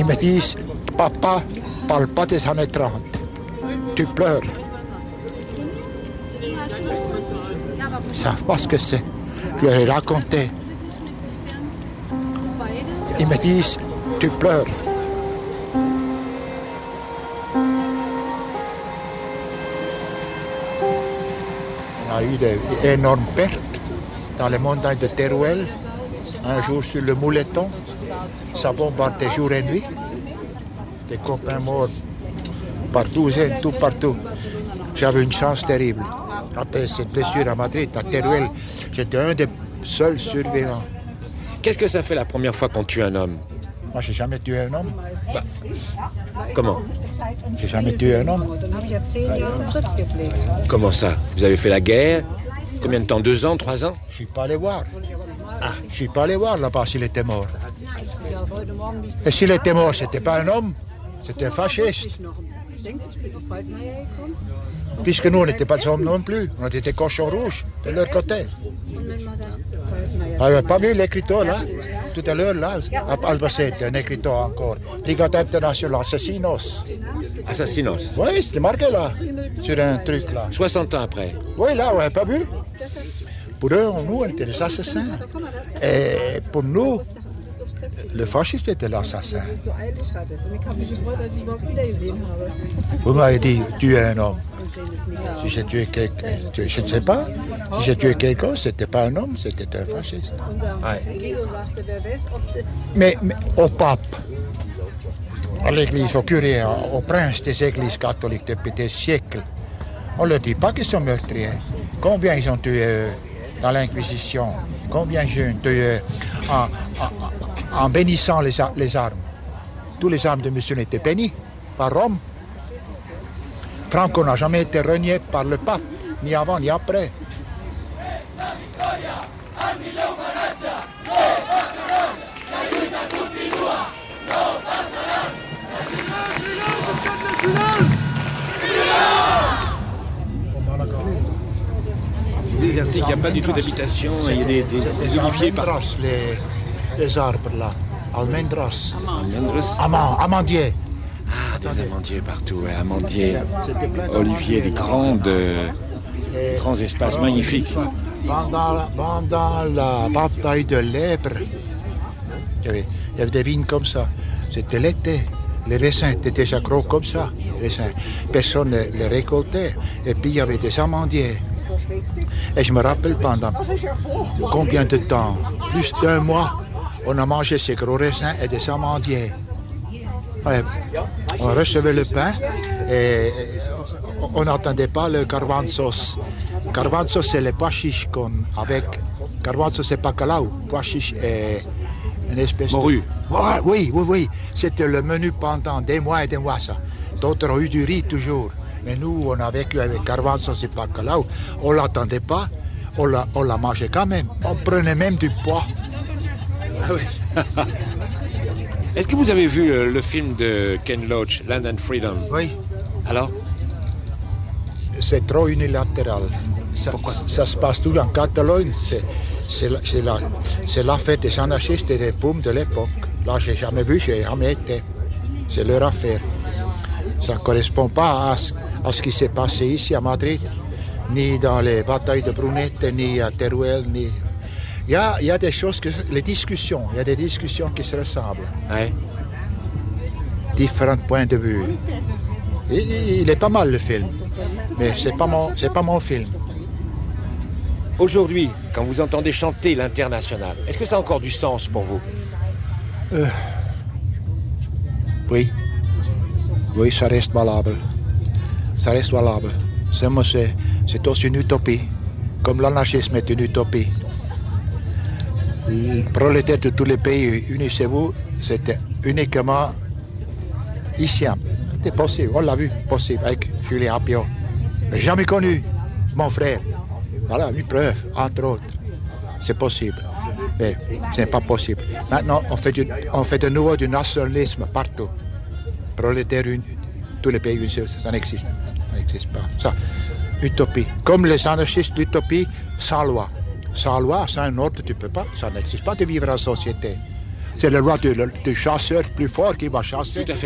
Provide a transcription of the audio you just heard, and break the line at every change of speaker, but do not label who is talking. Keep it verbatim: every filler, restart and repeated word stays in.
Ils me disent, papa, parle pas des années trente. Tu pleures. Ils ne savent pas ce que c'est. Je leur ai raconté. Ils me disent, tu pleures. On a eu d'énormes pertes dans les montagnes de Teruel. Un jour sur le Mouleton, ça bombardait jour et nuit. Des copains morts par douzaines, tout partout. J'avais une chance terrible. Après cette blessure à Madrid, à Teruel, j'étais un des seuls survivants.
Qu'est-ce que ça fait la première fois qu'on tue un homme?
Moi, j'ai jamais tué un homme.
Bah, comment?
J'ai jamais tué un homme.
Comment ça? Vous avez fait la guerre? Combien de temps? Deux ans, trois ans?
Je suis pas allé voir. Ah, je suis pas allé voir là-bas s'il était mort. Et s'il était mort, c'était pas un homme, c'était un fasciste. Puisque nous, on n'était pas des hommes non plus, on était des cochons rouges de leur côté. Vous n'avez pas vu l'écriteau là? Tout à l'heure là, à Albacete, un écriteau encore. Brigade internationale, Assassinos.
Assassinos?
Oui, c'était marqué là, sur un truc là.
soixante ans après?
Oui, là, on n'avait pas vu. Pour eux, nous, on était des assassins. Et pour nous, le fasciste était l'assassin. Vous m'avez dit, tuer un homme. Si j'ai tué quelqu'un, je ne sais pas. Si j'ai tué quelqu'un, ce n'était pas un homme, c'était un fasciste. Ouais. Mais, mais au pape, à l'église, au curé, au prince des églises catholiques depuis des siècles, on ne leur dit pas qu'ils sont meurtriers. Combien ils ont tué eux dans l'Inquisition? Combien ils ont tué en, en, en bénissant les, les armes? Tous les armes de monsieur étaient bénies par Rome. Franco n'a jamais été renié par le pape, ni avant ni après.
C'est désertique, il n'y a pas du tout d'habitation, il y a des, des, des oliviers par...
Les, les arbres là, almendros.
Almendros?
Amand, amandiers.
Ah, des amandiers partout, ouais, amandiers, oliviers, des grandes, euh, grands espaces magnifiques.
Pendant, pendant la bataille de l'Èbre, il y avait, il y avait des vignes comme ça. C'était l'été. Les raisins étaient déjà gros comme ça. Les raisins. Personne ne les récoltait. Et puis il y avait des amandiers. Et je me rappelle pendant combien de temps, plus d'un mois, on a mangé ces gros raisins et des amandiers. Ouais. On recevait le pain et on n'entendait pas le garbanzos. Garbanzos, c'est les pois chiches avec. Garbanzos, c'est bacalao. Pois chiches et une espèce de.
Morue.
Ouais, oui, oui, oui. C'était le menu pendant des mois et des mois, ça. D'autres ont eu du riz toujours. Mais nous, on a vécu avec garbanzos et bacalao. On ne l'attendait pas. On la, on la mangeait quand même. On prenait même du pois.
Ah oui. Est-ce que vous avez vu le, le film de Ken Loach, Land and Freedom?
Oui.
Alors?
C'est trop unilatéral. Ça, Pourquoi? Ça se passe tout en Catalogne. C'est, c'est, la, c'est, la, c'est l'affaire des anarchistes et des boums de l'époque. Là, je n'ai jamais vu, je n'ai jamais été. C'est leur affaire. Ça ne correspond pas à ce, à ce qui s'est passé ici à Madrid, ni dans les batailles de Brunete, ni à Teruel, ni... Il y a, il y a des choses, que, les discussions, il y a des discussions qui se ressemblent.
Ouais.
Différents points de vue. Il, il est pas mal le film, mais c'est pas mon, c'est pas mon film.
Aujourd'hui, quand vous entendez chanter l'Internationale, est-ce que ça a encore du sens pour vous?
euh, Oui. Oui, ça reste valable. Ça reste valable. C'est, c'est, c'est aussi une utopie, comme l'anarchisme est une utopie. Le prolétaire de tous les pays, unissez-vous, c'était uniquement ici. C'était possible, on l'a vu, possible, avec Julien Appiot. Mais jamais connu, mon frère. Voilà, une preuve, entre autres. C'est possible. Mais ce n'est pas possible. Maintenant, on fait, du, on fait de nouveau du nationalisme partout. Prolétaire, une, tous les pays, ça n'existe. Ça n'existe pas. Ça, utopie. Comme les anarchistes, l'utopie, sans loi. Sans loi, sans ordre, tu ne peux pas. Ça n'existe pas de vivre en société. C'est le roi du chasseur plus fort qui va chasser.
Tout à fait.